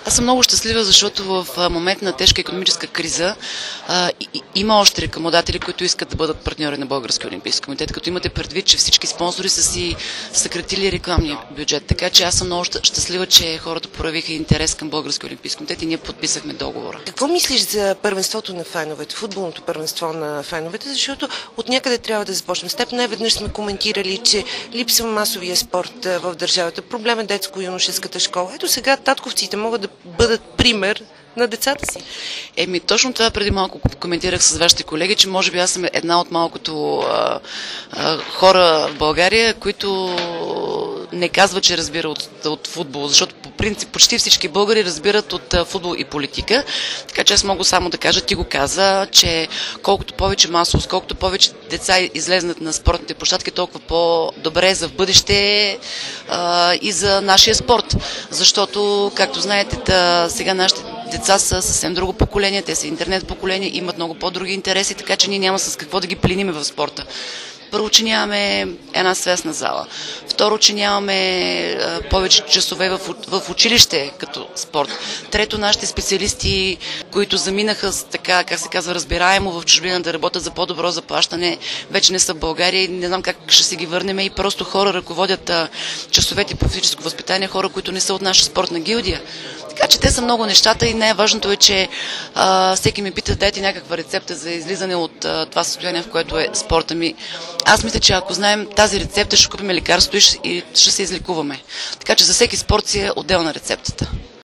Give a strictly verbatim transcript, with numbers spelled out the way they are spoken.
Аз съм много щастлива, защото в момент на тежка икономическа криза а, и, има още рекламодатели, които искат да бъдат партньори на Българския олимпийски комитет, като имате предвид, че всички спонсори са си съкратили рекламния бюджет. Така че аз съм много щастлива, че хората проявиха интерес към Българския олимпийски комитет и ние подписахме договора. Какво мислиш за първенството на феновете, футболното първенство на феновете, защото от някъде трябва да започнем. С теб най-веднъж сме коментирали, че липсва масовия спорт в държавата, проблем е детско-юношеската школа. Ето сега татковците могат да бъдат пример на децата си. Еми, точно това преди малко коментирах с вашите колеги, че може би аз съм една от малкото а, а, хора в България, които не казва, че разбира от, от футбол, защото по принцип почти всички българи разбират от а, футбол и политика, така че аз мога само да кажа, ти го каза, че колкото повече масово, колкото повече деца излезнат на спортните площадки, толкова по-добре за в бъдеще а, и за нашия спорт, защото, както знаете, да, сега нашите деца са съвсем друго поколение, те са интернет поколение, имат много по-други интереси, така че ние няма с какво да ги плениме в спорта. Първо, че нямаме една свестна зала. Второ, че нямаме а, повече часове в, в училище като спорт. Трето, нашите специалисти, които заминаха с така, как се казва, разбираемо в чужбина да работят за по-добро заплащане, вече не са в България и не знам как ще се ги върнем. И просто хора ръководят а, часовете по физическо възпитание, хора, които не са от наша спортна гилдия. Така че те са много нещата и най-важното е, че а, всеки ми пита, дайте някаква рецепта за излизане от а, това състояние, в което е спорта ми. Аз мисля, че ако знаем тази рецепта, ще купим лекарство и ще, и ще се излекуваме. Така че за всеки спорт си е отделна рецептата.